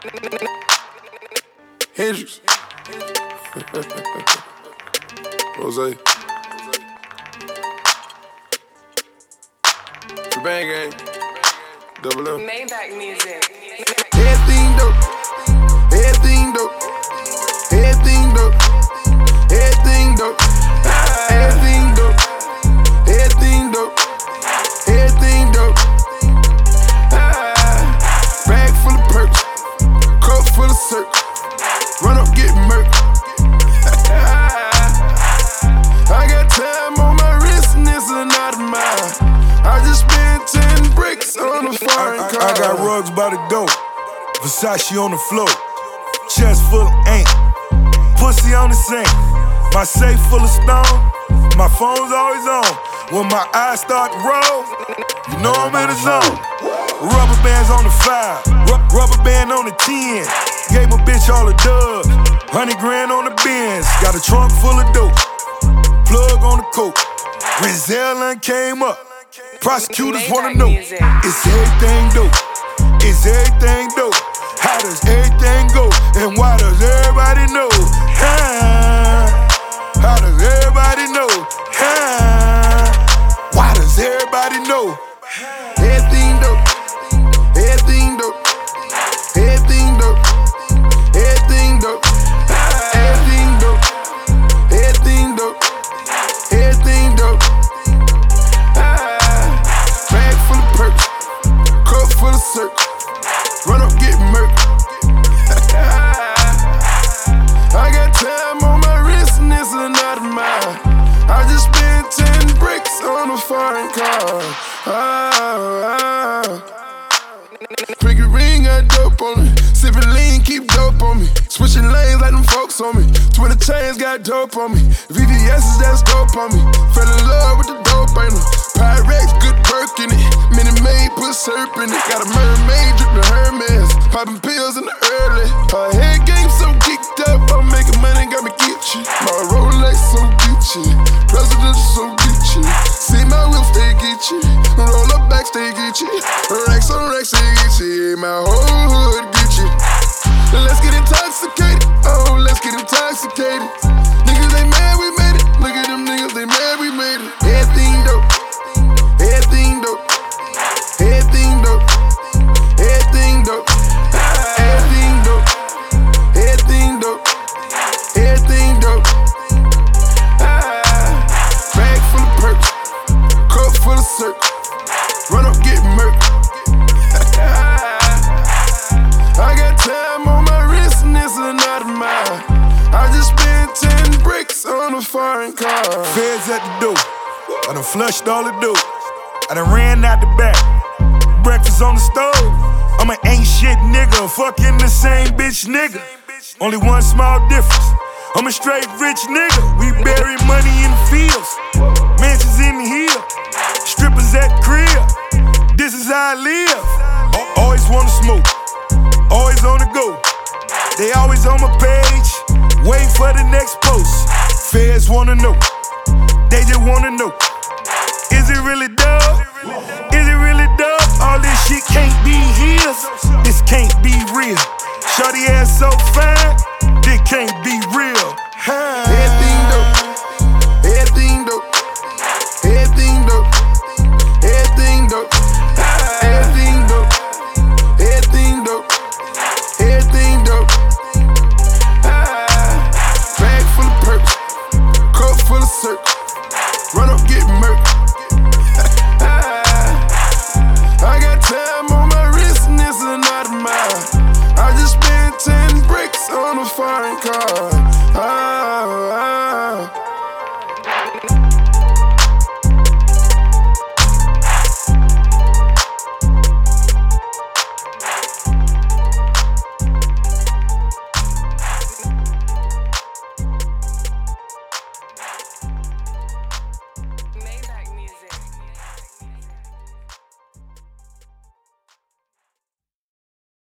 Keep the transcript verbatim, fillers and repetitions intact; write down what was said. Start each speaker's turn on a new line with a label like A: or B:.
A: Hendrix. Rose. Bang gang. Double up.
B: Maybach music.
A: Everything dope. Everything dope. Everything dope. Everything dope. Everything dope. Everything dope. Everything dope. Bag full of perks. Cup full of syrup. Run up, get murked. I got time on my wrist and it's another mile. I just spent ten bricks on a foreign
C: I, I,
A: car.
C: I got rugs by the door, Versace on the floor, chest full of ink, pussy on the sink, my safe full of stone, my phone's always on. When my eyes start to roll, you know I'm in the zone. Rubber bands on the five, ru- rubber band on the ten. Gave my bitch all the dubs, hundred grand on the Benz. Got a trunk full of dope, plug on the coke. Rizal came up. Prosecutors wanna know, is everything dope? Is everything dope? How does everything go? And why does everybody know? Ah, how does everybody know? Ah, why does everybody know?
A: Everything dope. Everything dope. Everything dope. Everything dope. Everything dope. Everything dope. Everything dope. Bag full of perks. Cup full of syrup. Run up, get murked. I got time on my wrist and it's another mile. I just spent ten bricks on a foreign car. Ah, ah. Cricket ring got dope on it. Sippin' lean, keep dope on me. Switching lanes like them folks on me. Twitter chains got dope on me. V V S's, that's dope on me. Fell in love with the dope, ain't it? Pyrex, good work in it. Minute Maid, put syrup in it. Got a mermaid, drippin' Hermes. Poppin' pills in the early. Her head game so geeked up. I'm making money, got me Gucci. My Rolex so Gucci. President so Gucci. See my whip, stay Gucci. Roll up back, stay Gucci. Racks on racks, stay Gucci. My whole hood Gucci. Let's get intoxicated. Oh, let's get intoxicated. Niggas, they mad we made it. Look at them niggas, they mad we made it. Everything dope. Everything dope. Everything dope. Everything dope. Everything dope. Everything dope. Everything dope. Bag full of perks. Cup full of syrup. Run up, get murked. I got time on my wrist and it's another mile. I just spent ten bricks on a foreign car.
C: Feds at the door, I done flushed all the dope. I done ran out the back, breakfast on the stove. I'm an ain't shit nigga, fucking the same bitch nigga. Only one small difference, I'm a straight rich nigga. We bury money in the fields, mansions in the hill, strippers at the crib. This is how I live. Always wanna smoke, always on the go. They always on my page, waiting for the next post. Feds wanna know, they just wanna know. Is it really dope? Is it really dope? All this shit can't be his. This can't be real. Shorty ass so fine, this can't be real.
A: Everything dope.